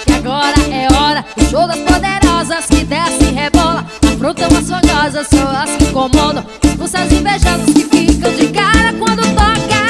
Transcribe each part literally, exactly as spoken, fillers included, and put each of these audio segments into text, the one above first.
que agora é hora. O show das poderosas que desce e rebola, afrontam as fogosas, são as que incomodam, expulsam as invejosas que ficam de cara quando toca.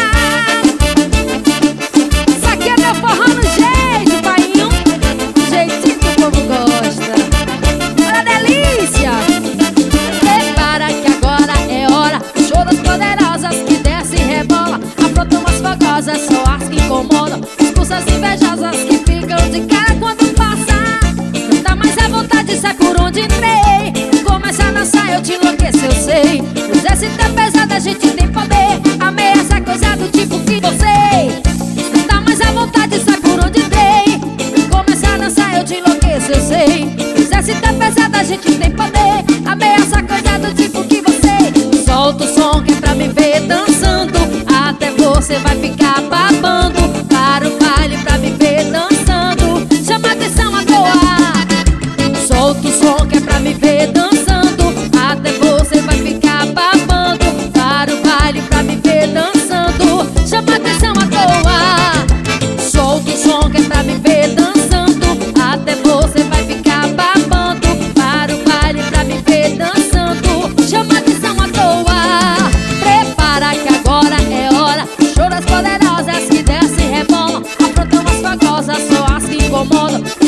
Isso aqui é meu forró no jeito, painho, do jeitinho que o povo gosta. Olha a delícia! Prepara que agora é hora. O show das poderosas que desce e rebola, afrontam as fogosas, são as que incomodam, expulsam as invejosas que ficam de cara quando passa. Não dá mais a vontade, sai por onde entrei. Começa a dançar, eu te enlouqueço, eu sei. O exército é pesado, a gente tem poder. Ameaça coisa do tipo que você. Não dá mais a vontade, sai por onde entrei. Começa a dançar, eu te enlouqueço, eu sei. O exército é pesado, a gente tem poder. Ameaça coisa do tipo que você. Solta o som que é pra me ver dançando, até você vai ficar babando. Para o baile pra me ver dançando, chama a atenção à toa. Solta o som que é pra me ver dançando, até você vai ficar babando. Para o baile pra me ver dançando, chama a atenção à toa. Solta o som que é pra me ver dançando, até você vai ficar babando. Para o baile pra me ver dançando, chama a atenção à toa. Prepara que agora é hora. O show das poderosas que desce e rebolam, afrontam as fogosas, só as que incomodam,